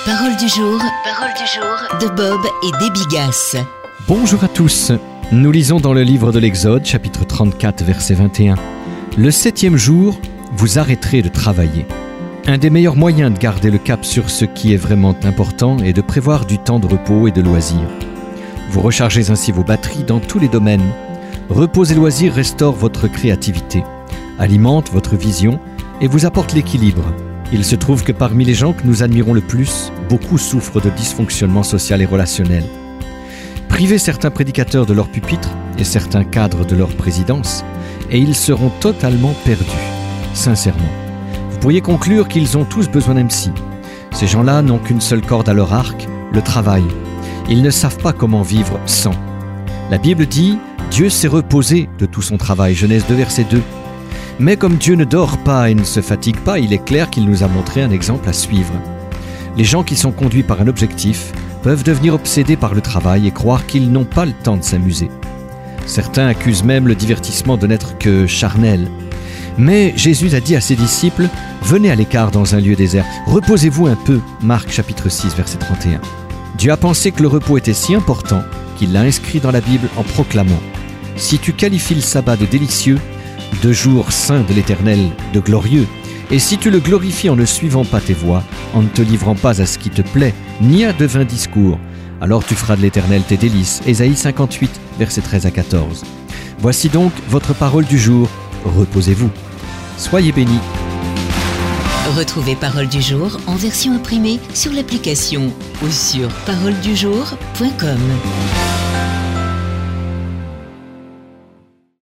Parole du jour de Bob et Debbie Gass. Bonjour à tous. Nous lisons dans le livre de l'Exode, chapitre 34, verset 21. Le 7e jour, vous arrêterez de travailler. Un des meilleurs moyens de garder le cap sur ce qui est vraiment important est de prévoir du temps de repos et de loisirs. Vous rechargez ainsi vos batteries dans tous les domaines. Repos et loisirs restaurent votre créativité, alimentent votre vision et vous apportent l'équilibre. Il se trouve que parmi les gens que nous admirons le plus, beaucoup souffrent de dysfonctionnement social et relationnel. Privez certains prédicateurs de leur pupitre et certains cadres de leur présidence, et ils seront totalement perdus, sincèrement. Vous pourriez conclure qu'ils ont tous besoin d'un psy. Ces gens-là n'ont qu'une seule corde à leur arc, le travail. Ils ne savent pas comment vivre sans. La Bible dit « Dieu s'est reposé de tout son travail », Genèse 2, verset 2. Mais comme Dieu ne dort pas et ne se fatigue pas, il est clair qu'il nous a montré un exemple à suivre. Les gens qui sont conduits par un objectif peuvent devenir obsédés par le travail et croire qu'ils n'ont pas le temps de s'amuser. Certains accusent même le divertissement de n'être que charnel. Mais Jésus a dit à ses disciples « Venez à l'écart dans un lieu désert, reposez-vous un peu » Marc chapitre 6, verset 31. Dieu a pensé que le repos était si important qu'il l'a inscrit dans la Bible en proclamant « Si tu qualifies le sabbat de délicieux, de jour saint de l'Éternel, de glorieux, et si tu le glorifies en ne suivant pas tes voies, en ne te livrant pas à ce qui te plaît, ni à de vains discours, alors tu feras de l'Éternel tes délices. » Ésaïe 58, versets 13 à 14. Voici donc votre parole du jour. Reposez-vous. Soyez bénis. Retrouvez Parole du jour en version imprimée sur l'application ou sur paroledujour.com.